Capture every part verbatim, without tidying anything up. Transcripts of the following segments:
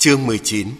Chương mười chín.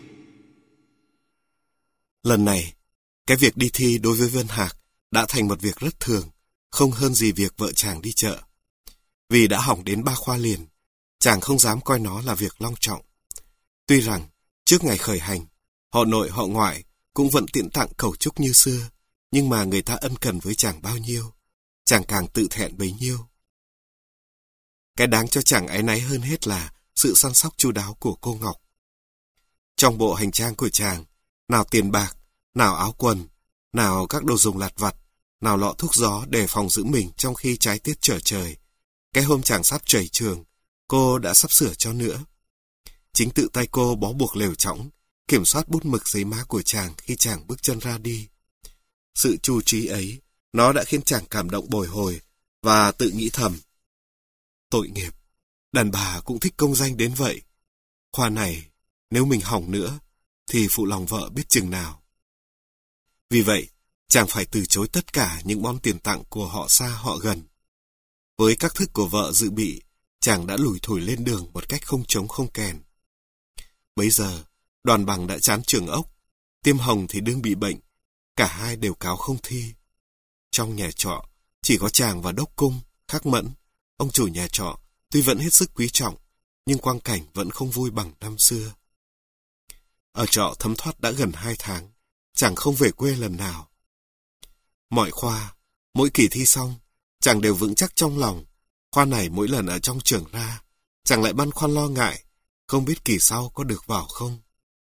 Lần này, cái việc đi thi đối với Vân Hạc đã thành một việc rất thường, không hơn gì việc vợ chàng đi chợ. Vì đã hỏng đến ba khoa liền, chàng không dám coi nó là việc long trọng. Tuy rằng, trước ngày khởi hành, họ nội họ ngoại cũng vẫn tiễn tặng cầu chúc như xưa, nhưng mà người ta ân cần với chàng bao nhiêu, chàng càng tự thẹn bấy nhiêu. Cái đáng cho chàng áy náy hơn hết là sự săn sóc chu đáo của cô Ngọc. Trong bộ hành trang của chàng, nào tiền bạc, nào áo quần, nào các đồ dùng lặt vặt, nào lọ thuốc gió để phòng giữ mình trong khi trái tiết trở trời. Cái hôm chàng sắp trẩy trường, cô đã sắp sửa cho nữa. Chính tự tay cô bó buộc lều trõng, kiểm soát bút mực giấy má của chàng khi chàng bước chân ra đi. Sự chu trí ấy, nó đã khiến chàng cảm động bồi hồi và tự nghĩ thầm. Tội nghiệp, đàn bà cũng thích công danh đến vậy. Khoa này, nếu mình hỏng nữa, thì phụ lòng vợ biết chừng nào. Vì vậy, chàng phải từ chối tất cả những món tiền tặng của họ xa họ gần. Với các thức của vợ dự bị, chàng đã lủi thủi lên đường một cách không trống không kèn. Bấy giờ, Đoàn Bằng đã chán trường ốc, Tiêm Hồng thì đương bị bệnh, cả hai đều cáo không thi. Trong nhà trọ, chỉ có chàng và Đốc Cung, Khắc Mẫn, ông chủ nhà trọ, tuy vẫn hết sức quý trọng, nhưng quang cảnh vẫn không vui bằng năm xưa. Ở trọ thấm thoát đã gần hai tháng, chàng không về quê lần nào. Mọi khoa, mỗi kỳ thi xong, chàng đều vững chắc trong lòng. Khoa này mỗi lần ở trong trường ra, chàng lại băn khoăn lo ngại, không biết kỳ sau có được vào không.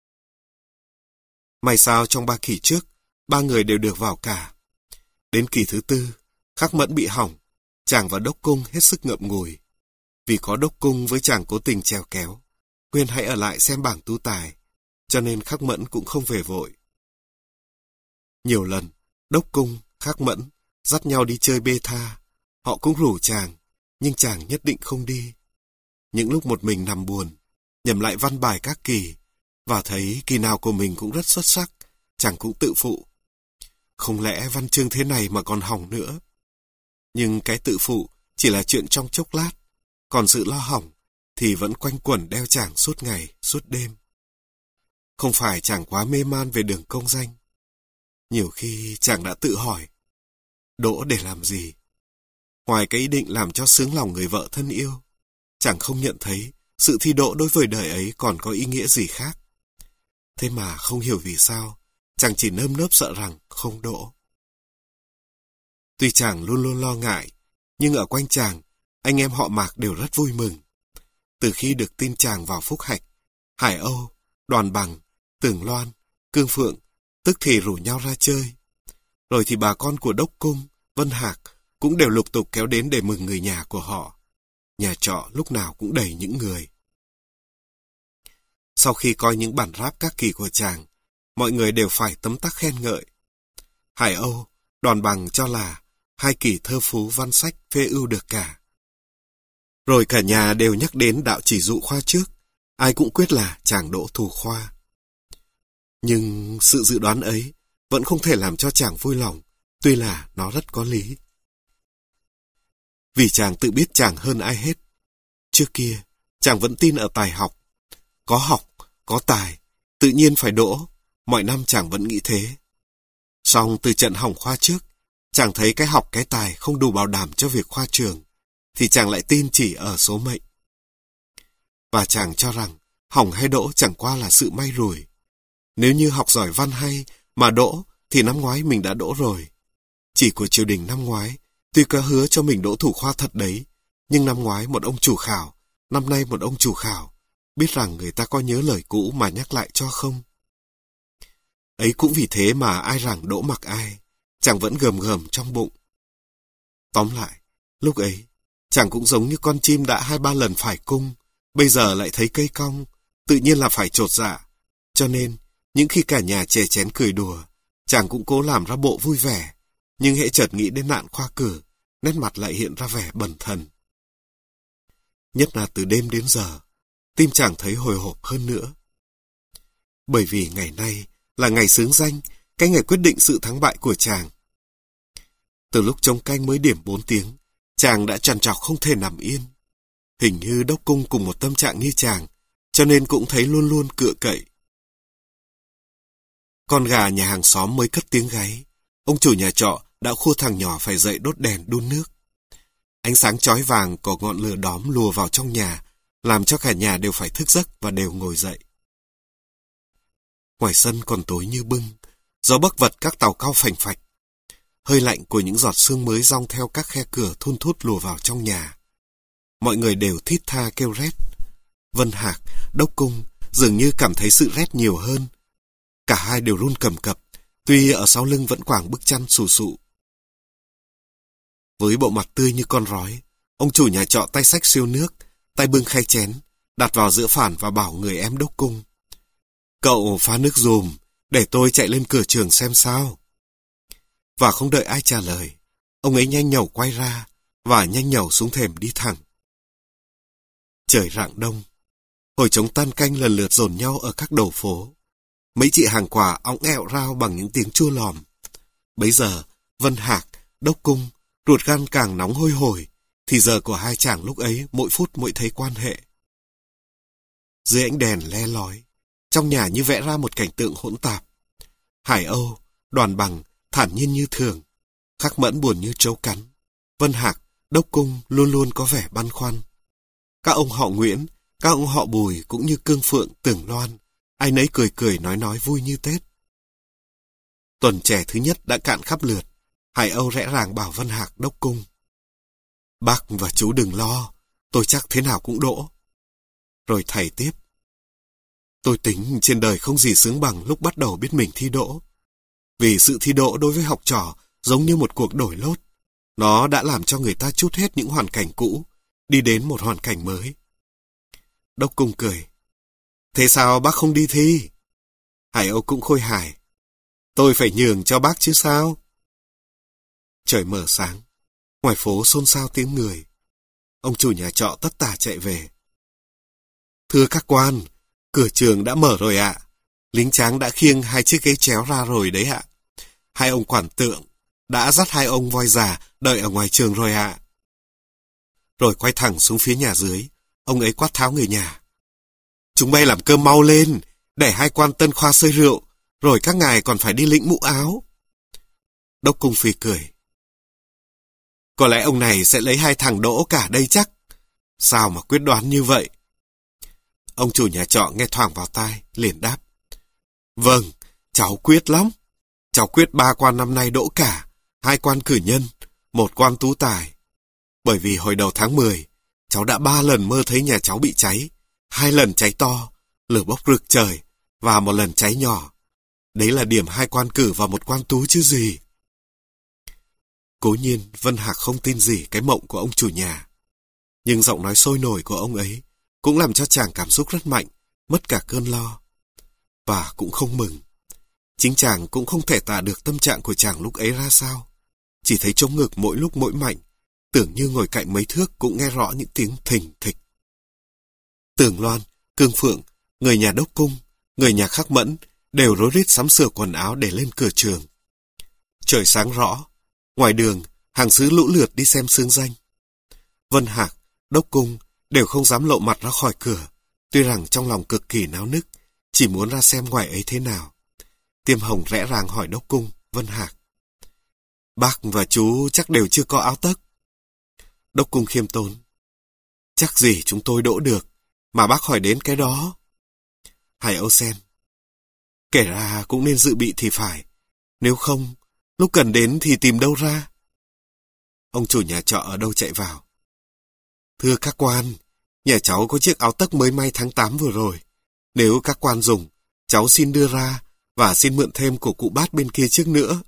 May sao trong ba kỳ trước, ba người đều được vào cả. Đến kỳ thứ tư, Khắc Mẫn bị hỏng, chàng và Đốc Cung hết sức ngậm ngùi. Vì có Đốc Cung với chàng cố tình trèo kéo, khuyên hãy ở lại xem bảng tú tài, cho nên Khắc Mẫn cũng không về vội. Nhiều lần, Đốc Cung, Khắc Mẫn dắt nhau đi chơi bê tha, họ cũng rủ chàng, nhưng chàng nhất định không đi. Những lúc một mình nằm buồn, nhẩm lại văn bài các kỳ, và thấy kỳ nào của mình cũng rất xuất sắc, chàng cũng tự phụ. Không lẽ văn chương thế này mà còn hỏng nữa? Nhưng cái tự phụ chỉ là chuyện trong chốc lát, còn sự lo hỏng thì vẫn quanh quẩn đeo chàng suốt ngày, suốt đêm. Không phải chàng quá mê man về đường công danh. Nhiều khi chàng đã tự hỏi, đỗ để làm gì? Ngoài cái ý định làm cho sướng lòng người vợ thân yêu, chàng không nhận thấy sự thi đỗ đối với đời ấy còn có ý nghĩa gì khác. Thế mà không hiểu vì sao, chàng chỉ nơm nớp sợ rằng không đỗ. Tuy chàng luôn luôn lo ngại, nhưng ở quanh chàng, anh em họ Mạc đều rất vui mừng. Từ khi được tin chàng vào phúc hạch, Hải Âu, Đoàn Bằng, Tường Loan, Cương Phượng tức thì rủ nhau ra chơi. Rồi thì bà con của Đốc Cung, Vân Hạc cũng đều lục tục kéo đến để mừng người nhà của họ. Nhà trọ lúc nào cũng đầy những người. Sau khi coi những bản rap các kỳ của chàng, mọi người đều phải tấm tắc khen ngợi. Hải Âu, Đoàn Bằng cho là hai kỳ thơ phú văn sách phê ưu được cả. Rồi cả nhà đều nhắc đến đạo chỉ dụ khoa trước, ai cũng quyết là chàng đỗ thủ khoa. Nhưng sự dự đoán ấy vẫn không thể làm cho chàng vui lòng, tuy là nó rất có lý. Vì chàng tự biết chàng hơn ai hết. Trước kia, chàng vẫn tin ở tài học. Có học, có tài, tự nhiên phải đỗ, mọi năm chàng vẫn nghĩ thế. Song từ trận hỏng khoa trước, chàng thấy cái học cái tài không đủ bảo đảm cho việc khoa trường, thì chàng lại tin chỉ ở số mệnh. Và chàng cho rằng, hỏng hay đỗ chẳng qua là sự may rủi. Nếu như học giỏi văn hay mà đỗ, thì năm ngoái mình đã đỗ rồi. Chỉ của triều đình năm ngoái, tuy có hứa cho mình đỗ thủ khoa thật đấy, nhưng năm ngoái một ông chủ khảo, năm nay một ông chủ khảo, biết rằng người ta có nhớ lời cũ mà nhắc lại cho không. Ấy cũng vì thế mà ai rằng đỗ mặc ai, chàng vẫn gầm gầm trong bụng. Tóm lại, lúc ấy, chàng cũng giống như con chim đã hai ba lần phải cung, bây giờ lại thấy cây cong, tự nhiên là phải chột dạ. Cho nên, những khi cả nhà chè chén cười đùa, chàng cũng cố làm ra bộ vui vẻ, nhưng hễ chợt nghĩ đến nạn khoa cử, nét mặt lại hiện ra vẻ bần thần. Nhất là từ đêm đến giờ, tim chàng thấy hồi hộp hơn nữa. Bởi vì ngày nay là ngày xướng danh, cái ngày quyết định sự thắng bại của chàng. Từ lúc trông canh mới điểm bốn tiếng, chàng đã trằn trọc không thể nằm yên. Hình như Đốc Cung cùng một tâm trạng như chàng, cho nên cũng thấy luôn luôn cựa cậy. Con gà nhà hàng xóm mới cất tiếng gáy, ông chủ nhà trọ đã khua thằng nhỏ phải dậy đốt đèn đun nước. Ánh sáng chói vàng của ngọn lửa đóm lùa vào trong nhà, làm cho cả nhà đều phải thức giấc và đều ngồi dậy. Ngoài sân còn tối như bưng, gió bấc vật các tàu cao phành phạch. Hơi lạnh của những giọt sương mới dong theo các khe cửa thun thút lùa vào trong nhà. Mọi người đều thít tha kêu rét. Vân Hạc, Đốc Cung dường như cảm thấy sự rét nhiều hơn. Cả hai đều run cầm cập, tuy ở sau lưng vẫn quàng bức chăn xù xụ. Với bộ mặt tươi như con rói, ông chủ nhà trọ tay xách siêu nước, tay bưng khay chén, đặt vào giữa phản và bảo người em Đốc Cung: "Cậu pha nước dùm, để tôi chạy lên cửa trường xem sao." Và không đợi ai trả lời, ông ấy nhanh nhẩu quay ra và nhanh nhẩu xuống thềm đi thẳng. Trời rạng đông, hồi trống tan canh lần lượt dồn nhau ở các đầu phố. Mấy chị hàng quả óng ẹo rao bằng những tiếng chua lòm. Bấy giờ, Vân Hạc, Đốc Cung, ruột gan càng nóng hôi hổi, thì giờ của hai chàng lúc ấy mỗi phút mỗi thấy quan hệ. Dưới ánh đèn le lói, trong nhà như vẽ ra một cảnh tượng hỗn tạp. Hải Âu, Đoàn Bằng, thản nhiên như thường, Khắc Mẫn buồn như trâu cắn. Vân Hạc, Đốc Cung luôn luôn có vẻ băn khoăn. Các ông họ Nguyễn, các ông họ Bùi cũng như Cương Phượng, Tưởng Loan, ai nấy cười cười nói nói vui như Tết. Tuần trẻ thứ nhất đã cạn khắp lượt. Hải Âu rẽ ràng bảo Vân Hạc, Đốc Cung: "Bác và chú đừng lo, tôi chắc thế nào cũng đỗ." Rồi thầy tiếp: "Tôi tính trên đời không gì sướng bằng lúc bắt đầu biết mình thi đỗ. Vì sự thi đỗ đối với học trò giống như một cuộc đổi lốt. Nó đã làm cho người ta trút hết những hoàn cảnh cũ, đi đến một hoàn cảnh mới." Đốc Cung cười: "Thế sao bác không đi thi?" Hải Âu cũng khôi hài: "Tôi phải nhường cho bác chứ sao." Trời mở sáng, ngoài phố xôn xao tiếng người. Ông chủ nhà trọ tất tả chạy về: "Thưa các quan, cửa trường đã mở rồi ạ. Lính tráng đã khiêng hai chiếc ghế chéo ra rồi đấy ạ. Hai ông quản tượng đã dắt hai ông voi già đợi ở ngoài trường rồi ạ." Rồi quay thẳng xuống phía nhà dưới, ông ấy quát tháo người nhà: "Chúng bay làm cơm mau lên, để hai quan tân khoa xơi rượu, rồi các ngài còn phải đi lĩnh mũ áo." Đốc Cung phì cười: "Có lẽ ông này sẽ lấy hai thằng đỗ cả đây chắc. Sao mà quyết đoán như vậy?" Ông chủ nhà trọ nghe thoảng vào tai, liền đáp: "Vâng, cháu quyết lắm. Cháu quyết ba quan năm nay đỗ cả, hai quan cử nhân, một quan tú tài. Bởi vì hồi đầu tháng mười, cháu đã ba lần mơ thấy nhà cháu bị cháy, hai lần cháy to, lửa bốc rực trời, và một lần cháy nhỏ. Đấy là điểm hai quan cử và một quan tú chứ gì." Cố nhiên, Vân Hạc không tin gì cái mộng của ông chủ nhà. Nhưng giọng nói sôi nổi của ông ấy cũng làm cho chàng cảm xúc rất mạnh, mất cả cơn lo. Và cũng không mừng. Chính chàng cũng không thể tả được tâm trạng của chàng lúc ấy ra sao. Chỉ thấy trống ngực mỗi lúc mỗi mạnh, tưởng như ngồi cạnh mấy thước cũng nghe rõ những tiếng thình thịch. Tưởng Loan, Cương Phượng, người nhà Đốc Cung, người nhà Khắc Mẫn đều rối rít sắm sửa quần áo để lên cửa trường. Trời sáng rõ, ngoài đường, hàng xứ lũ lượt đi xem xương danh. Vân Hạc, Đốc Cung đều không dám lộ mặt ra khỏi cửa, tuy rằng trong lòng cực kỳ náo nức, chỉ muốn ra xem ngoài ấy thế nào. Tiêm Hồng rẽ ràng hỏi Đốc Cung, Vân Hạc: "Bác và chú chắc đều chưa có áo tấc." Đốc Cung khiêm tốn: "Chắc gì chúng tôi đỗ được, mà bác hỏi đến cái đó." Hải Âu xen: "Kể ra cũng nên dự bị thì phải, nếu không, lúc cần đến thì tìm đâu ra." Ông chủ nhà trọ ở đâu chạy vào: "Thưa các quan, nhà cháu có chiếc áo tấc mới may tháng tám vừa rồi. Nếu các quan dùng, cháu xin đưa ra và xin mượn thêm của cụ Bát bên kia chiếc nữa."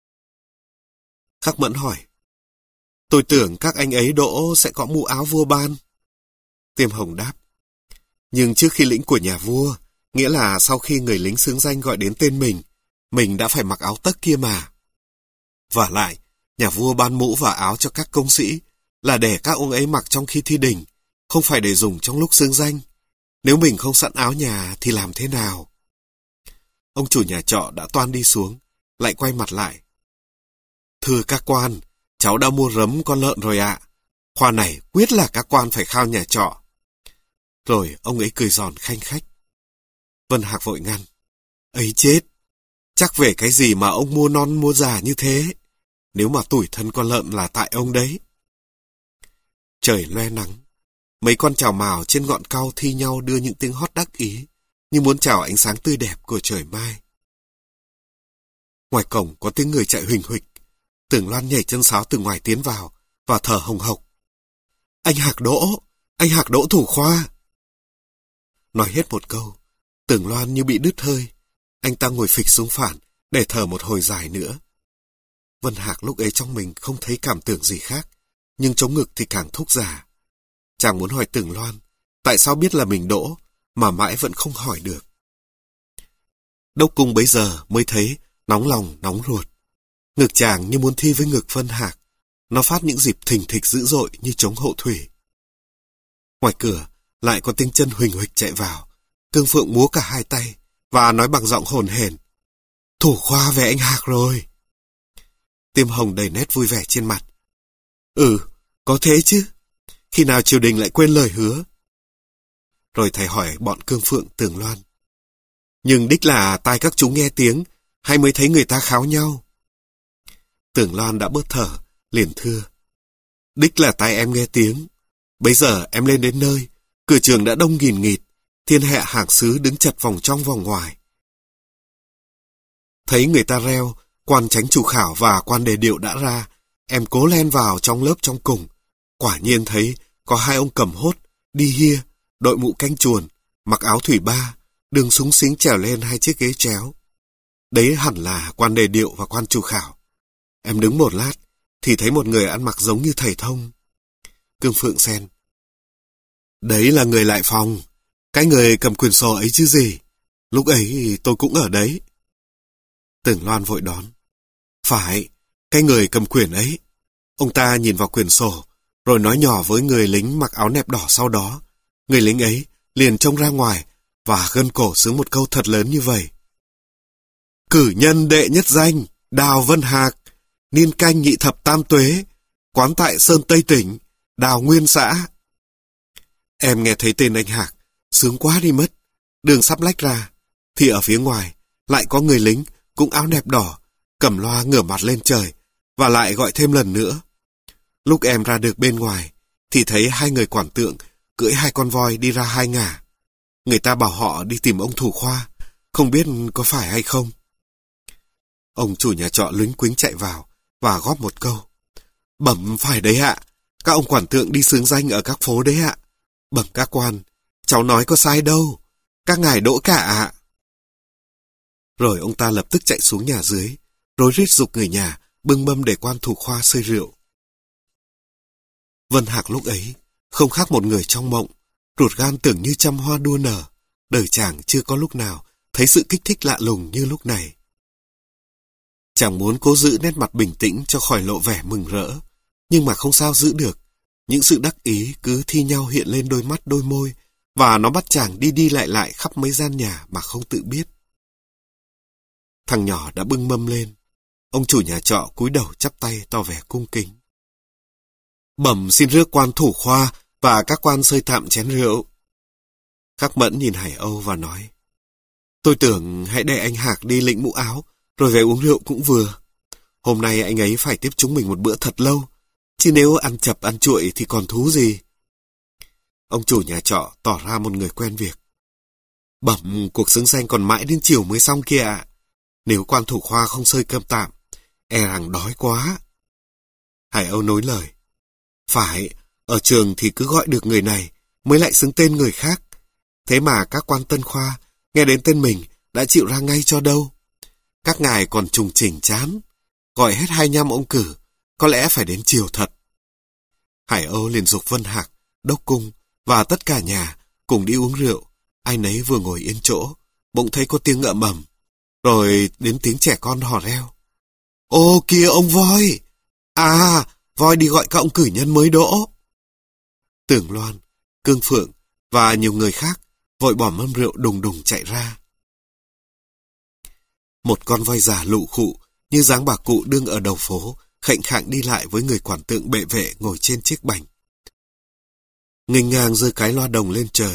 Khắc Mẫn hỏi: "Tôi tưởng các anh ấy đỗ sẽ có mũ áo vua ban." Tiêm Hồng đáp: "Nhưng trước khi lĩnh của nhà vua, nghĩa là sau khi người lính xướng danh gọi đến tên mình, mình đã phải mặc áo tấc kia mà. Vả lại, nhà vua ban mũ và áo cho các công sĩ là để các ông ấy mặc trong khi thi đình, không phải để dùng trong lúc xướng danh. Nếu mình không sẵn áo nhà thì làm thế nào?" Ông chủ nhà trọ đã toan đi xuống, lại quay mặt lại: "Thưa các quan, cháu đã mua rấm con lợn rồi ạ. Khoa này quyết là các quan phải khao nhà trọ." Rồi ông ấy cười giòn khanh khách. Vân Hạc vội ngăn. Ấy chết! Chắc về cái gì mà ông mua non mua già như thế? Nếu mà tủi thân con lợn là tại ông đấy. Trời loe nắng. Mấy con chào mào trên ngọn cau thi nhau đưa những tiếng hót đắc ý, như muốn chào ánh sáng tươi đẹp của trời mai. Ngoài cổng có tiếng người chạy huỳnh huỵch. Tưởng Loan nhảy chân sáo từ ngoài tiến vào và thở hồng hộc. Anh Hạc Đỗ! Anh Hạc Đỗ thủ khoa! Nói hết một câu, Tưởng Loan như bị đứt hơi. Anh ta ngồi phịch xuống phản để thở một hồi dài nữa. Vân Hạc lúc ấy trong mình không thấy cảm tưởng gì khác, nhưng chống ngực thì càng thúc già. Chàng muốn hỏi Tưởng Loan, tại sao biết là mình Đỗ, mà mãi vẫn không hỏi được. Đốc Cung bấy giờ mới thấy nóng lòng nóng ruột. Ngực chàng như muốn thi với ngực Vân Hạc. Nó phát những dịp thình thịch dữ dội như trống hậu thủy. Ngoài cửa lại có tiếng chân huỳnh huỵch chạy vào. Cương Phượng múa cả hai tay và nói bằng giọng hồn hển. Thủ khoa về anh Hạc rồi. Tiêm Hồng đầy nét vui vẻ trên mặt. Ừ, có thế chứ. Khi nào triều đình lại quên lời hứa? Rồi thầy hỏi bọn Cương Phượng Tưởng Loan. Nhưng đích là tai các chú nghe tiếng, hay mới thấy người ta kháo nhau? Tưởng Loan đã bớt thở, liền thưa. Đích là tai em nghe tiếng. Bây giờ em lên đến nơi, cửa trường đã đông nghìn nghịt, thiên hạ hàng xứ đứng chật vòng trong vòng ngoài. Thấy người ta reo, quan chánh chủ khảo và quan đề điệu đã ra, em cố len vào trong lớp trong cùng. Quả nhiên thấy có hai ông cầm hốt, đi hia, đội mũ canh chuồn, mặc áo thủy ba, đường súng xính trèo lên hai chiếc ghế chéo. Đấy hẳn là quan đề điệu và quan chủ khảo. Em đứng một lát, thì thấy một người ăn mặc giống như thầy thông. Cương Phượng xen. Đấy là người lại phòng, cái người cầm quyển sổ ấy chứ gì. Lúc ấy tôi cũng ở đấy. Tưởng Loan vội đón. Phải, cái người cầm quyển ấy. Ông ta nhìn vào quyển sổ, rồi nói nhỏ với người lính mặc áo nẹp đỏ sau đó. Người lính ấy liền trông ra ngoài và gân cổ xướng một câu thật lớn như vậy. Cử nhân đệ nhất danh, Đào Vân Hạc, niên canh nhị thập tam tuế, quán tại Sơn Tây tỉnh, Đào Nguyên xã. Em nghe thấy tên anh Hạc, sướng quá đi mất. Đường sắp lách ra, thì ở phía ngoài lại có người lính cũng áo nẹp đỏ, cầm loa ngửa mặt lên trời, và lại gọi thêm lần nữa. Lúc em ra được bên ngoài, thì thấy hai người quản tượng cưỡi hai con voi đi ra hai ngả. Người ta bảo họ đi tìm ông thủ khoa, không biết có phải hay không. Ông chủ nhà trọ lính quính chạy vào và góp một câu. Bẩm phải đấy ạ, các ông quản tượng đi xướng danh ở các phố đấy ạ. Bẩm các quan, cháu nói có sai đâu, các ngài đỗ cả ạ. Rồi ông ta lập tức chạy xuống nhà dưới, rối rít giục người nhà bưng mâm để quan thủ khoa xơi rượu. Vân Hạc lúc ấy không khác một người trong mộng, ruột gan tưởng như trăm hoa đua nở. Đời chàng chưa có lúc nào thấy sự kích thích lạ lùng như lúc này. Chàng muốn cố giữ nét mặt bình tĩnh cho khỏi lộ vẻ mừng rỡ, nhưng mà không sao giữ được. Những sự đắc ý cứ thi nhau hiện lên đôi mắt đôi môi, và nó bắt chàng đi đi lại lại khắp mấy gian nhà mà không tự biết. Thằng nhỏ đã bưng mâm lên. Ông chủ nhà trọ cúi đầu chắp tay tỏ vẻ cung kính. Bẩm xin rước quan thủ khoa và các quan xơi tạm chén rượu. Khắc Mẫn nhìn Hải Âu và nói. Tôi tưởng hãy để anh Hạc đi lĩnh mũ áo, rồi về uống rượu cũng vừa. Hôm nay anh ấy phải tiếp chúng mình một bữa thật lâu, chứ nếu ăn chập ăn chuội thì còn thú gì. Ông chủ nhà trọ tỏ ra một người quen việc. Bẩm, cuộc xứng danh còn mãi đến chiều mới xong kia ạ. Nếu quan thủ khoa không xơi cơm tạm, e rằng đói quá. Hải Âu nối lời. Phải, ở trường thì cứ gọi được người này mới lại xứng tên người khác. Thế mà các quan tân khoa nghe đến tên mình đã chịu ra ngay cho đâu. Các ngài còn trùng chỉnh chán. Gọi hết hai nhăm ông cử, có lẽ phải đến chiều thật. Hải Âu liền giục Vân Hạc, Đốc Cung và tất cả nhà cùng đi uống rượu. Ai nấy vừa ngồi yên chỗ, bỗng thấy có tiếng ngợ mầm, rồi đến tiếng trẻ con hò reo. Ô kìa ông voi! À, voi đi gọi các ông cử nhân mới đỗ. Tưởng Loan, Cương Phượng và nhiều người khác vội bỏ mâm rượu đùng đùng chạy ra. Một con voi già lụ khụ như dáng bà cụ đương ở đầu phố, khệnh khạng đi lại với người quản tượng bệ vệ ngồi trên chiếc bành. Nghênh ngang giơ cái loa đồng lên trời,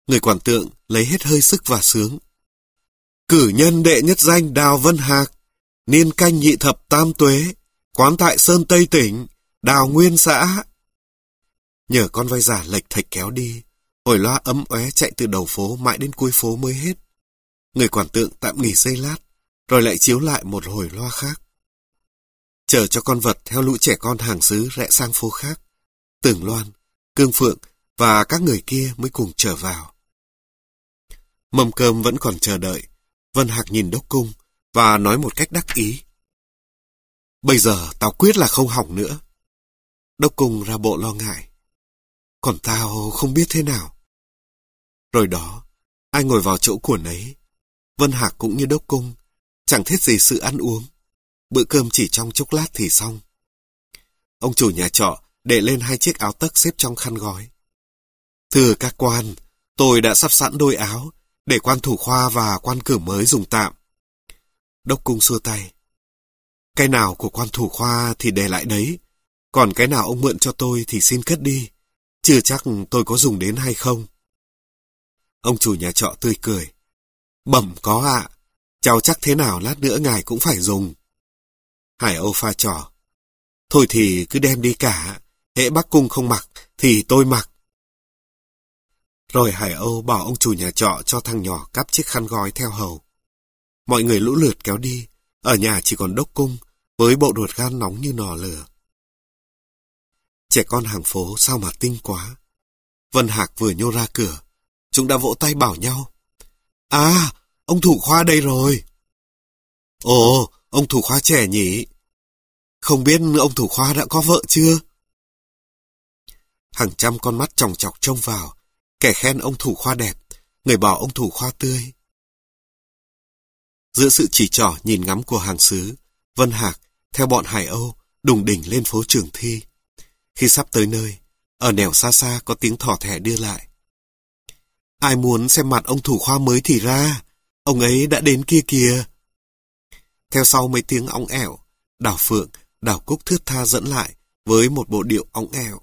Người quản tượng lấy hết hơi sức và sướng. Cử nhân đệ nhất danh Đào Vân Hạc, niên canh nhị thập tam tuế, quán tại Sơn Tây tỉnh, Đào Nguyên xã. Nhờ con voi giả lệch thạch kéo đi, hồi loa ấm óe chạy từ đầu phố mãi đến cuối phố mới hết. Người quản tượng tạm nghỉ giây lát, rồi lại chiếu lại một hồi loa khác. Chờ cho con vật theo lũ trẻ con hàng xứ rẽ sang phố khác. Tường Loan, Cương Phượng và các người kia mới cùng trở vào. Mâm cơm vẫn còn chờ đợi. Vân Hạc nhìn Đốc Cung và nói một cách đắc ý. Bây giờ tao quyết là không hỏng nữa. Đốc Cung ra bộ lo ngại. Còn tao không biết thế nào. Rồi đó, ai ngồi vào chỗ của nấy. Vân Hạc cũng như Đốc Cung, chẳng thiết gì sự ăn uống. Bữa cơm chỉ trong chốc lát thì xong. Ông chủ nhà trọ để lên hai chiếc áo tấc xếp trong khăn gói. Thưa các quan, tôi đã sắp sẵn đôi áo để quan thủ khoa và quan cử mới dùng tạm. Đốc Cung xua tay. Cái nào của quan thủ khoa thì để lại đấy, còn cái nào ông mượn cho tôi thì xin cất đi, chưa chắc tôi có dùng đến hay không. Ông chủ nhà trọ tươi cười. Bẩm có ạ, cháu chắc thế nào lát nữa ngài cũng phải dùng. Hải Âu pha trò. Thôi thì cứ đem đi cả, hễ Bắc Cung không mặc thì tôi mặc. Rồi Hải Âu bảo ông chủ nhà trọ cho thằng nhỏ cắp chiếc khăn gói theo hầu. Mọi người lũ lượt kéo đi, ở nhà chỉ còn Đốc Cung với bộ ruột gan nóng như nò lửa. Trẻ con hàng phố sao mà tinh quá. Vân Hạc vừa nhô ra cửa, chúng đã vỗ tay bảo nhau. À, ông thủ khoa đây rồi. Ồ, ông thủ khoa trẻ nhỉ? Không biết ông thủ khoa đã có vợ chưa? Hàng trăm con mắt chòng chọc trông vào, kẻ khen ông thủ khoa đẹp, người bảo ông thủ khoa tươi. Giữa sự chỉ trỏ nhìn ngắm của hàng xứ, Vân Hạc theo bọn Hải Âu đùng đỉnh lên phố Trường Thi. Khi sắp tới nơi, ở nẻo xa xa có tiếng thỏ thẻ đưa lại. Ai muốn xem mặt ông thủ khoa mới thì ra, ông ấy đã đến kia kìa. Theo sau mấy tiếng óng ẻo, Đào Phượng, Đào Cúc thướt tha dẫn lại với một bộ điệu óng ẻo.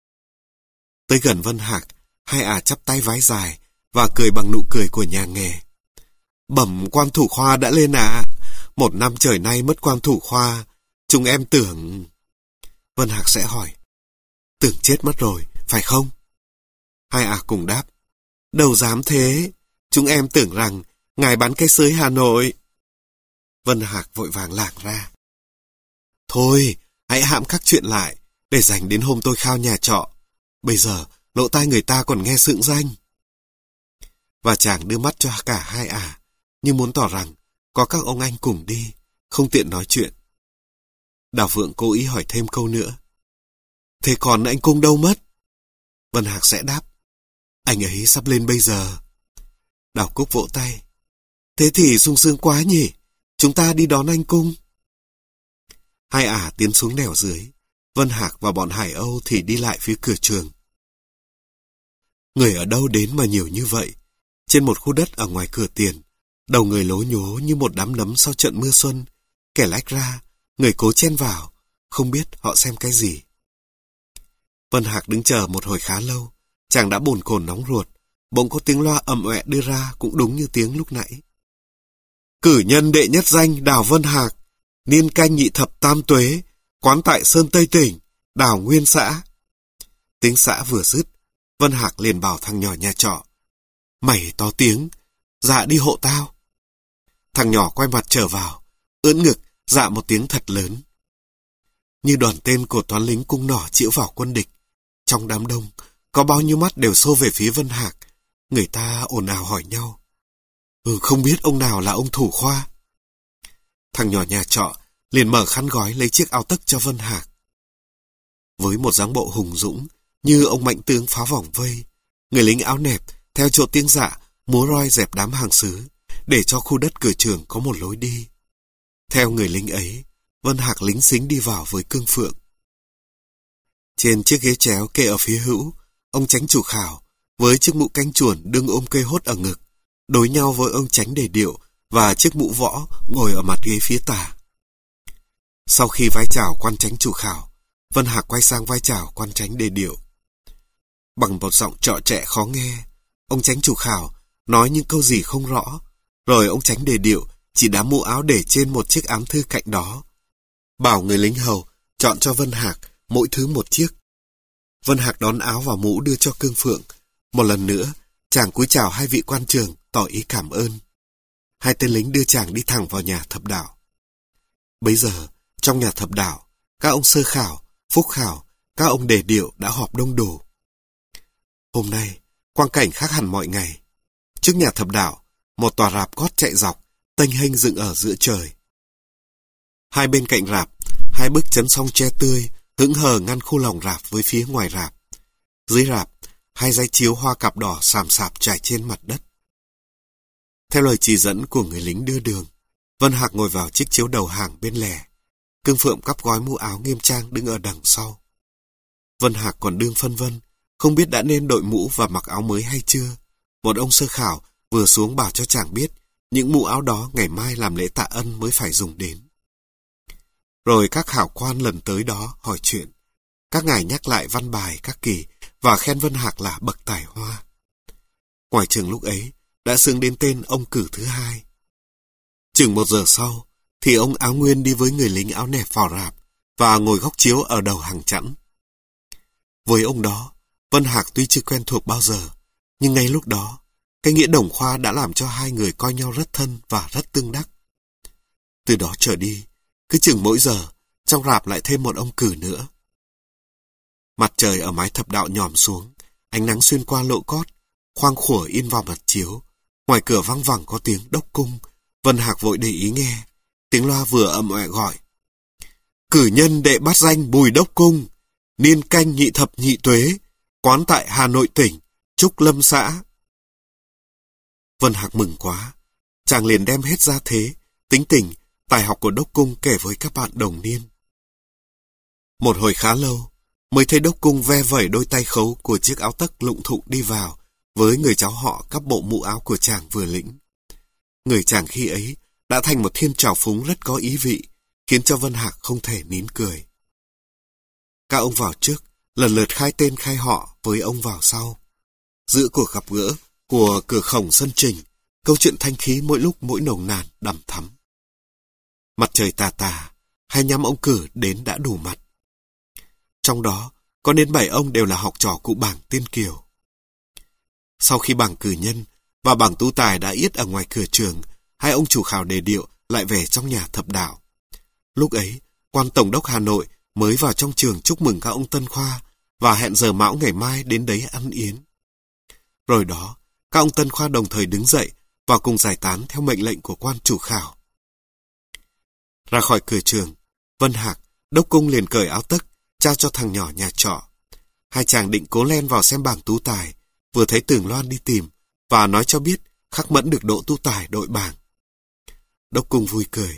Tới gần Vân Hạc, hai ả chắp tay vái dài và cười bằng nụ cười của nhà nghề. Bẩm quan thủ khoa đã lên ạ. À. Một năm trời nay mất quan thủ khoa, chúng em tưởng... Vân Hạc sẽ hỏi. Tưởng chết mất rồi, phải không? Hai ả cùng đáp. Đâu dám thế, chúng em tưởng rằng ngài bán cây sới Hà Nội. Vân Hạc vội vàng lảng ra. Thôi, hãy hãm các chuyện lại, để dành đến hôm tôi khao nhà trọ. Bây giờ, lỗ tai người ta còn nghe sượng danh. Và chàng đưa mắt cho cả hai ả, như muốn tỏ rằng có các ông anh cùng đi, không tiện nói chuyện. Đào Phượng cố ý hỏi thêm câu nữa. Thế còn anh Cung đâu mất? Vân Hạc sẽ đáp. Anh ấy sắp lên bây giờ. Đào Cúc vỗ tay. Thế thì sung sướng quá nhỉ, chúng ta đi đón anh Cung. Hai ả tiến xuống nẻo dưới, Vân Hạc và bọn Hải Âu thì đi lại phía cửa trường. Người ở đâu đến mà nhiều như vậy? Trên một khu đất ở ngoài cửa tiền, đầu người lố nhố như một đám nấm sau trận mưa xuân, kẻ lách ra, người cố chen vào, không biết họ xem cái gì. Vân Hạc đứng chờ một hồi khá lâu, chàng đã bồn chồn nóng ruột, bỗng có tiếng loa ầm ẹ đưa ra cũng đúng như tiếng lúc nãy. Cử nhân đệ nhất danh Đào Vân Hạc, niên canh nhị thập tam tuế, quán tại Sơn Tây tỉnh, Đào Nguyên xã. Tiếng xã vừa dứt, Vân Hạc liền bảo thằng nhỏ nhà trọ. Mày to tiếng, dạ đi hộ tao. Thằng nhỏ quay mặt trở vào, ưỡn ngực, dạ một tiếng thật lớn. Như đoàn tên của toán lính cung nỏ chĩa vào quân địch. Trong đám đông, có bao nhiêu mắt đều xô về phía Vân Hạc. Người ta ồn ào hỏi nhau. Ừ, không biết ông nào là ông thủ khoa. Thằng nhỏ nhà trọ liền mở khăn gói lấy chiếc áo tấc cho Vân Hạc. Với một dáng bộ hùng dũng, như ông mạnh tướng phá vòng vây, người lính áo nẹp theo chỗ tiếng dạ múa roi dẹp đám hàng xứ, để cho khu đất cửa trường có một lối đi. Theo người lính ấy, Vân Hạc lính xính đi vào với Cương Phượng. Trên chiếc ghế chéo kê ở phía hữu, ông chánh chủ khảo với chiếc mũ cánh chuồn đương ôm cây hốt ở ngực, đối nhau với ông chánh đề điệu và chiếc mũ võ ngồi ở mặt ghế phía tả. Sau khi vái chào quan chánh chủ khảo, Vân Hạc quay sang vai chào quan chánh đề điệu. Bằng một giọng trọ trẹ khó nghe, ông Chánh chủ khảo nói những câu gì không rõ, rồi ông Chánh đề điệu chỉ đám mũ áo để trên một chiếc ám thư cạnh đó. Bảo người lính hầu chọn cho Vân Hạc mỗi thứ một chiếc. Vân Hạc đón áo và mũ đưa cho Cương Phượng. Một lần nữa, chàng cúi chào hai vị quan trường, tỏ ý cảm ơn. Hai tên lính đưa chàng đi thẳng vào nhà thập đạo. Bấy giờ, trong nhà thập đạo, các ông sơ khảo, phúc khảo, các ông đề điệu đã họp đông đủ. Hôm nay, quang cảnh khác hẳn mọi ngày. Trước nhà thập đạo, một tòa rạp cót chạy dọc, tênh hênh dựng ở giữa trời. Hai bên cạnh rạp, hai bức chấn song tre tươi, hững hờ ngăn khu lòng rạp với phía ngoài rạp. Dưới rạp, hai dãy chiếu hoa cặp đỏ xàm xạp trải trên mặt đất. Theo lời chỉ dẫn của người lính đưa đường, Vân Hạc ngồi vào chiếc chiếu đầu hàng bên lề. Cương Phượng cắp gói mũ áo nghiêm trang đứng ở đằng sau. Vân Hạc còn đương phân vân, không biết đã nên đội mũ và mặc áo mới hay chưa. Một ông sơ khảo vừa xuống bảo cho chàng biết những mũ áo đó ngày mai làm lễ tạ ân mới phải dùng đến. Rồi các khảo quan lần tới đó hỏi chuyện. Các ngài nhắc lại văn bài các kỳ và khen Vân Hạc là bậc tài hoa. Ngoài trường lúc ấy đã xưng đến tên ông cử thứ hai. Chừng một giờ sau thì ông áo nguyên đi với người lính áo nẹp vào rạp và ngồi góc chiếu ở đầu hàng chẵn. Với ông đó, Vân Hạc tuy chưa quen thuộc bao giờ, nhưng ngay lúc đó, cái nghĩa đồng khoa đã làm cho hai người coi nhau rất thân và rất tương đắc. Từ đó trở đi, cứ chừng mỗi giờ, trong rạp lại thêm một ông cử nữa. Mặt trời ở mái thập đạo nhòm xuống, ánh nắng xuyên qua lỗ cót, khoang khủa in vào mặt chiếu. Ngoài cửa văng vẳng có tiếng đốc cung. Vân Hạc vội để ý nghe. Tiếng loa vừa ầm ẹ gọi: Cử nhân đệ bát danh Bùi Đốc Cung, niên canh nhị thập nhị tuế, quán tại Hà Nội tỉnh, Trúc Lâm xã. Vân Hạc mừng quá. Chàng liền đem hết ra thế, tính tình, tài học của Đốc Cung kể với các bạn đồng niên. Một hồi khá lâu, mới thấy Đốc Cung ve vẩy đôi tay khấu của chiếc áo tấc lụng thụng đi vào, với người cháu họ cắp bộ mũ áo của chàng vừa lĩnh. Người chàng khi ấy đã thành một thiên trào phúng rất có ý vị, khiến cho Vân Hạc không thể nín cười. Các ông vào trước, lần lượt khai tên khai họ với ông vào sau. Giữa cuộc gặp gỡ của cửa khổng sân trình, câu chuyện thanh khí mỗi lúc mỗi nồng nàn đằm thắm. Mặt trời tà tà, hai nhăm ông cử đến đã đủ mặt. Trong đó, có đến bảy ông đều là học trò cụ bảng Tiên Kiều. Sau khi bảng cử nhân và bảng tú tài đã yết ở ngoài cửa trường, hai ông chủ khảo đề điệu lại về trong nhà thập đạo. Lúc ấy, quan tổng đốc Hà Nội mới vào trong trường chúc mừng các ông tân khoa và hẹn giờ mão ngày mai đến đấy ăn yến. Rồi đó, các ông tân khoa đồng thời đứng dậy và cùng giải tán theo mệnh lệnh của quan chủ khảo. Ra khỏi cửa trường, Vân Hạc, Đốc Cung liền cởi áo tấc, trao cho thằng nhỏ nhà trọ. Hai chàng định cố len vào xem bảng tú tài, vừa thấy Tường Loan đi tìm và nói cho biết Khắc Mẫn được đỗ tú tài đội bảng. Đốc Cung vui cười.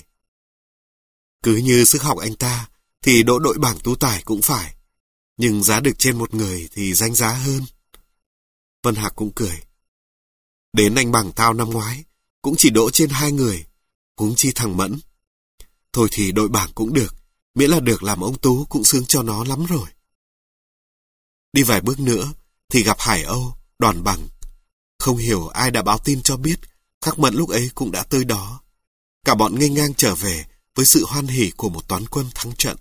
Cứ như sức học anh ta thì đỗ đội bảng tú tài cũng phải, nhưng giá được trên một người thì danh giá hơn. Vân Hạc cũng cười. Đến anh bằng tao năm ngoái cũng chỉ đỗ trên hai người, huống chi thằng Mẫn. Thôi thì đội bảng cũng được, miễn là được làm ông Tú cũng sướng cho nó lắm rồi. Đi vài bước nữa thì gặp Hải Âu, Đoàn Bằng. Không hiểu ai đã báo tin cho biết Khắc Mẫn lúc ấy cũng đã tới đó. Cả bọn nghênh ngang trở về với sự hoan hỉ của một toán quân thắng trận.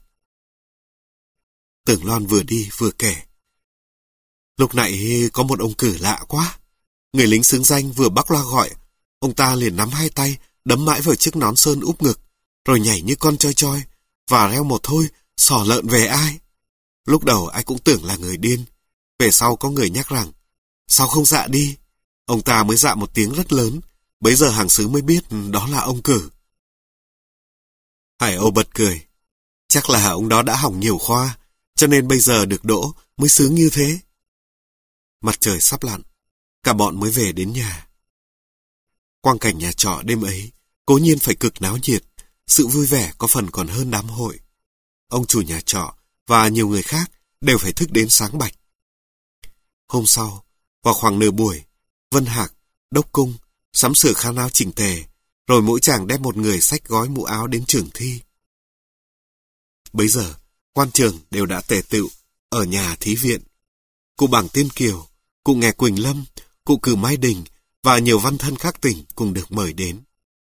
Tưởng Loan vừa đi vừa kể. Lúc nãy có một ông cử lạ quá. Người lính xứng danh vừa bắc loa gọi, ông ta liền nắm hai tay đấm mãi vào chiếc nón sơn úp ngực, rồi nhảy như con choi choi và reo một thôi xỏ lợn về ai. Lúc đầu ai cũng tưởng là người điên. Về sau có người nhắc rằng sao không dạ đi. Ông ta mới dạ một tiếng rất lớn. Bấy giờ hàng xứ mới biết đó là ông cử. Hải Âu bật cười. Chắc là ông đó đã hỏng nhiều khoa, cho nên bây giờ được đỗ mới sướng như thế. Mặt trời sắp lặn, cả bọn mới về đến nhà. Quang cảnh nhà trọ đêm ấy cố nhiên phải cực náo nhiệt. Sự vui vẻ có phần còn hơn đám hội. Ông chủ nhà trọ và nhiều người khác đều phải thức đến sáng bạch. Hôm sau, vào khoảng nửa buổi, Vân Hạc, Đốc Cung sắm sửa khăn áo chỉnh tề, rồi mỗi chàng đem một người xách gói mũ áo đến trường thi. Bấy giờ, quan trường đều đã tề tựu ở nhà thí viện. Cụ bảng Tiên Kiều, cụ Nghè Quỳnh Lâm, cụ Cử Mai Đình và nhiều văn thân các tỉnh cùng được mời đến.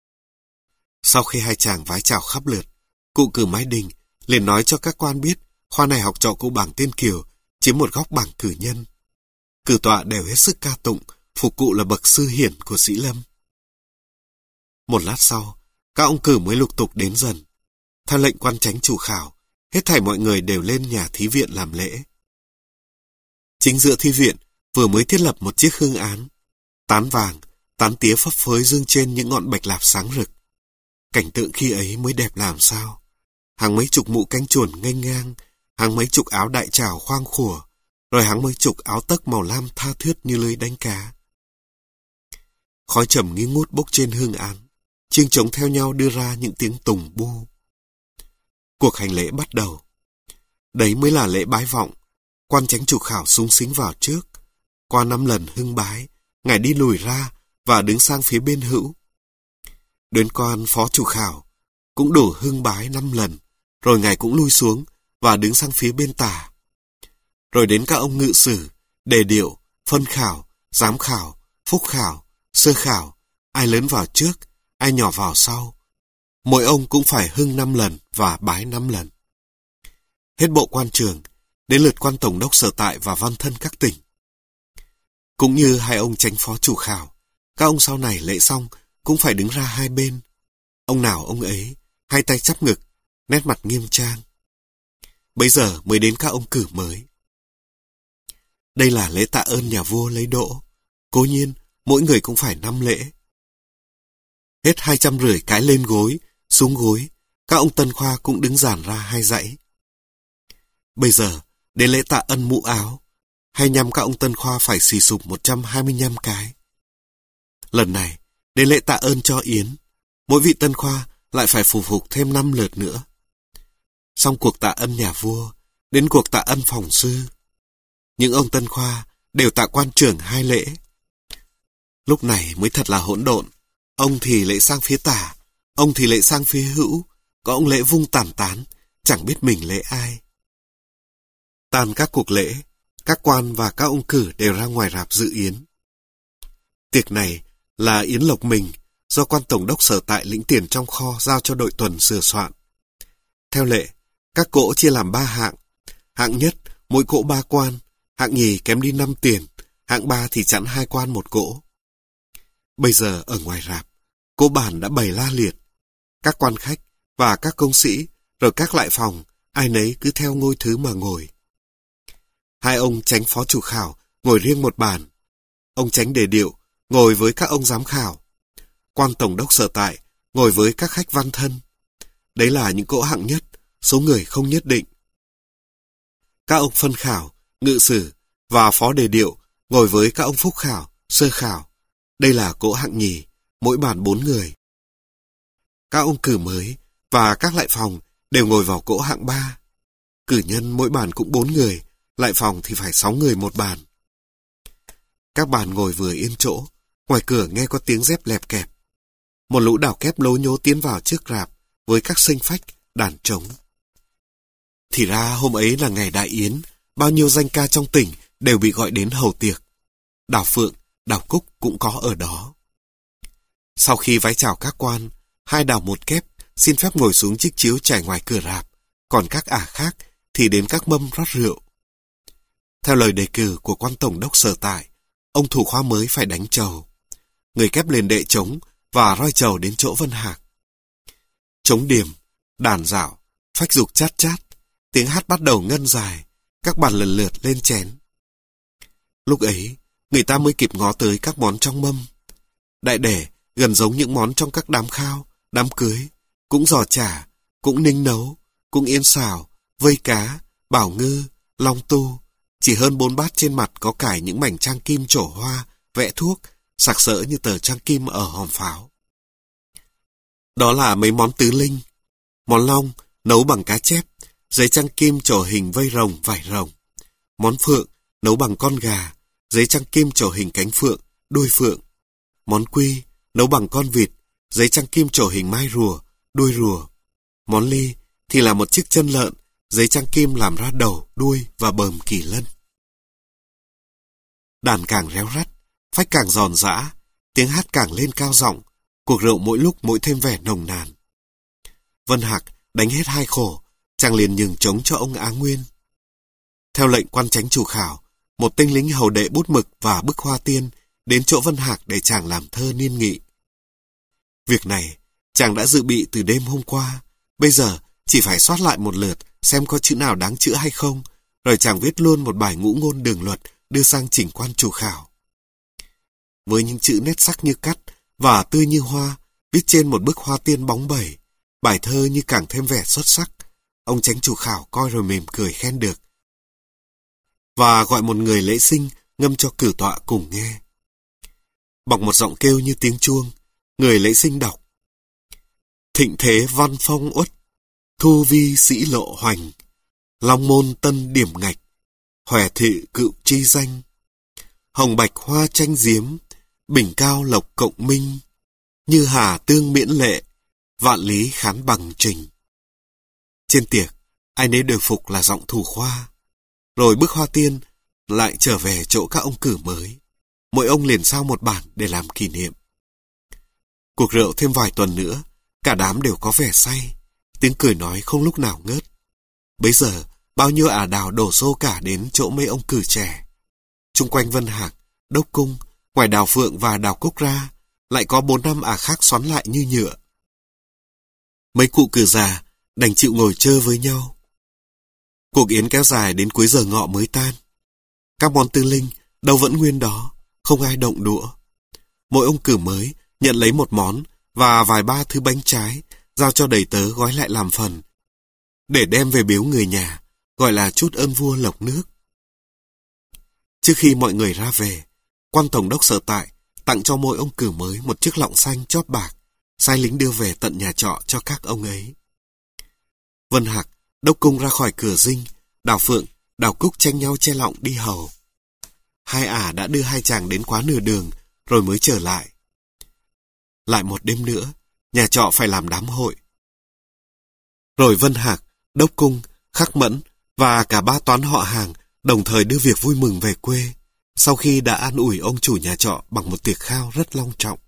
Sau khi hai chàng vái chào khắp lượt, cụ Cử Mai Đình liền nói cho các quan biết khoa này học trò cụ bảng Tiên Kiều chiếm một góc bảng cử nhân. Cử tọa đều hết sức ca tụng, phục cụ là bậc sư hiển của Sĩ Lâm. Một lát sau, các ông cử mới lục tục đến dần. Theo lệnh quan chánh chủ khảo, hết thảy mọi người đều lên nhà thí viện làm lễ. Chính giữa thi viện vừa mới thiết lập một chiếc hương án. Tán vàng, tán tía phấp phới dương trên những ngọn bạch lạp sáng rực. Cảnh tượng khi ấy mới đẹp làm sao. Hàng mấy chục mũ cánh chuồn nghênh ngang, hàng mấy chục áo đại trảo khoang khủa, rồi hàng mấy chục áo tấc màu lam tha thướt như lưới đánh cá. Khói trầm nghi ngút bốc trên hương án, chiêng trống theo nhau đưa ra những tiếng tùng bu. Cuộc hành lễ bắt đầu. Đấy mới là lễ bái vọng. Quan chánh chủ khảo súng xính vào trước. Qua năm lần hưng bái, ngài đi lùi ra và đứng sang phía bên hữu. Đến quan phó chủ khảo cũng đổ hưng bái năm lần, rồi ngài cũng lui xuống và đứng sang phía bên tả. Rồi đến các ông ngự sử, đề điệu, phân khảo, giám khảo, phúc khảo, sơ khảo, ai lớn vào trước, ai nhỏ vào sau. Mỗi ông cũng phải hưng năm lần và bái năm lần. Hết bộ quan trường, đến lượt quan tổng đốc sở tại và văn thân các tỉnh. Cũng như hai ông chánh phó chủ khảo, các ông sau này lễ xong cũng phải đứng ra hai bên. Ông nào ông ấy, hai tay chắp ngực, nét mặt nghiêm trang. Bấy giờ mới đến các ông cử mới. Đây là lễ tạ ơn nhà vua lấy đỗ. Cố nhiên, mỗi người cũng phải năm lễ. Hết hai trăm rưỡi cái lên gối, xuống gối, các ông tân khoa cũng đứng dàn ra hai dãy. Bây giờ, đến lễ tạ ân mũ áo, hay nhằm các ông tân khoa phải xì sụp một trăm hai mươi lăm cái. Lần này, đến lễ tạ ơn cho Yến, mỗi vị tân khoa lại phải phục phục thêm năm lượt nữa. Xong cuộc tạ ân nhà vua, đến cuộc tạ ân phòng sư. Những ông tân khoa đều tạ quan trưởng hai lễ. Lúc này mới thật là hỗn độn. Ông thì lễ sang phía tả, ông thì lễ sang phía hữu, có ông lễ vung tản tán, chẳng biết mình lễ ai. Tan các cuộc lễ, các quan và các ông cử đều ra ngoài rạp dự yến. Tiệc này là yến lộc mình, do quan tổng đốc sở tại lĩnh tiền trong kho giao cho đội tuần sửa soạn. Theo lệ, các cỗ chia làm ba hạng. Hạng nhất, mỗi cỗ ba quan, hạng nhì kém đi năm tiền, hạng ba thì chẵn hai quan một cỗ. Bây giờ ở ngoài rạp, cỗ bàn đã bày la liệt. Các quan khách và các công sĩ, rồi các lại phòng, ai nấy cứ theo ngôi thứ mà ngồi. Hai ông chánh phó chủ khảo ngồi riêng một bàn. Ông chánh đề điệu ngồi với các ông giám khảo. Quan tổng đốc sở tại ngồi với các khách văn thân. Đấy là những cỗ hạng nhất, số người không nhất định. Các ông phân khảo, ngự sử và phó đề điệu ngồi với các ông phúc khảo, sơ khảo. Đây là cỗ hạng nhì, mỗi bàn bốn người. Các ông cử mới và các lại phòng đều ngồi vào cỗ hạng ba. Cử nhân mỗi bàn cũng bốn người, lại phòng thì phải sáu người một bàn. Các bàn ngồi vừa yên chỗ, ngoài cửa nghe có tiếng dép lẹp kẹp. Một lũ đào kép lố nhố tiến vào trước rạp với các sinh phách, đàn trống. Thì ra hôm ấy là ngày đại yến, bao nhiêu danh ca trong tỉnh đều bị gọi đến hầu tiệc. Đào Phượng, Đào Cúc cũng có ở đó. Sau khi vái chào các quan, hai đào một kép xin phép ngồi xuống chiếc chiếu trải ngoài cửa rạp, còn các ả khác thì đến các mâm rót rượu. Theo lời đề cử của quan tổng đốc sở tại, ông thủ khoa mới phải đánh trầu. Người kép liền đệ trống và roi trầu đến chỗ Vân Hạc. Trống điểm, đàn dạo, phách dục chát chát, tiếng hát bắt đầu ngân dài, các bàn lần lượt lên chén. Lúc ấy, người ta mới kịp ngó tới các món trong mâm. Đại để gần giống những món trong các đám khao, đám cưới, cũng giò chả, cũng ninh nấu, cũng yến xào, vây cá, bảo ngư, long tu. Chỉ hơn bốn bát trên mặt có cải những mảnh trang kim trổ hoa, vẽ thuốc, sặc sỡ như tờ trang kim ở hòm pháo. Đó là mấy món tứ linh. Món long nấu bằng cá chép, giấy trang kim trổ hình vây rồng, vải rồng. Món phượng nấu bằng con gà, giấy trang kim trổ hình cánh phượng, đuôi phượng. Món quy nấu bằng con vịt, giấy trang kim trổ hình mai rùa, đuôi rùa. Món ly thì là một chiếc chân lợn, giấy trang kim làm ra đầu, đuôi và bờm kỳ lân. Đàn càng réo rắt, phách càng giòn giã, tiếng hát càng lên cao giọng, cuộc rượu mỗi lúc mỗi thêm vẻ nồng nàn. Vân Hạc đánh hết hai khổ, chàng liền nhường trống cho ông Á Nguyên. Theo lệnh quan chánh chủ khảo, một tinh lính hầu đệ bút mực và bức hoa tiên đến chỗ Vân Hạc để chàng làm thơ niên nghị. Việc này chàng đã dự bị từ đêm hôm qua, bây giờ chỉ phải soát lại một lượt xem có chữ nào đáng chữa hay không, rồi chàng viết luôn một bài ngũ ngôn đường luật đưa sang chỉnh quan chủ khảo. Với những chữ nét sắc như cắt và tươi như hoa, viết trên một bức hoa tiên bóng bẩy, bài thơ như càng thêm vẻ xuất sắc. Ông chánh chủ khảo coi rồi mỉm cười khen được, và gọi một người lễ sinh ngâm cho cử tọa cùng nghe. Bằng một giọng kêu như tiếng chuông, người lễ sinh đọc: Thịnh thế văn phong uất, thu vi sĩ lộ hoành, long môn tân điểm ngạch, hòe thị cựu chi danh, hồng bạch hoa tranh diếm, bình cao lộc cộng minh, như hà tương miễn lệ, vạn lý khán bằng trình. Trên tiệc, ai nấy đều phục là giọng thủ khoa. Rồi bức hoa tiên lại trở về chỗ các ông cử mới. Mỗi ông liền sao một bản để làm kỷ niệm. Cuộc rượu thêm vài tuần nữa, cả đám đều có vẻ say, tiếng cười nói không lúc nào ngớt. Bấy giờ, bao nhiêu ả đào đổ xô cả đến chỗ mấy ông cử trẻ. Chung quanh Vân Hạc, Đốc Cung, ngoài Đào Phượng và Đào Cúc ra, lại có bốn năm ả khác xoắn lại như nhựa. Mấy cụ cử già đành chịu ngồi chơi với nhau. Cuộc yến kéo dài đến cuối giờ ngọ mới tan. Các món tư linh đâu vẫn nguyên đó, không ai động đũa. Mỗi ông cử mới nhận lấy một món và vài ba thứ bánh trái, giao cho đầy tớ gói lại làm phần, để đem về biếu người nhà, gọi là chút ơn vua lộc nước. Trước khi mọi người ra về, quan tổng đốc sở tại tặng cho mỗi ông cử mới một chiếc lọng xanh chóp bạc, sai lính đưa về tận nhà trọ cho các ông ấy. Vân Hạc, Đốc Cung ra khỏi cửa dinh, Đào Phượng, Đào Cúc tranh nhau che lọng đi hầu. Hai ả đã đưa hai chàng đến quá nửa đường, rồi mới trở lại. Lại một đêm nữa, nhà trọ phải làm đám hội. Rồi Vân Hạc, Đốc Cung, Khắc Mẫn và cả ba toán họ hàng đồng thời đưa việc vui mừng về quê, sau khi đã an ủi ông chủ nhà trọ bằng một tiệc khao rất long trọng.